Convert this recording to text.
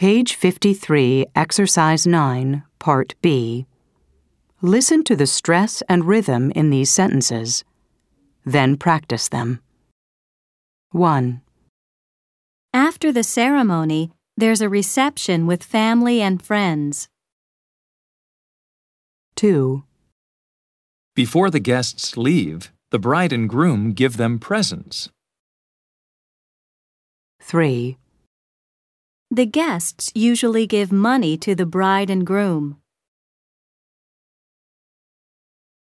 Page 53, Exercise 9, Part B. Listen to the stress and rhythm in these sentences. Then practice them. 1, After the ceremony, there's a reception with family and friends. 2, Before the guests leave, the bride and groom give them presents. 3, The guests usually give money to the bride and groom.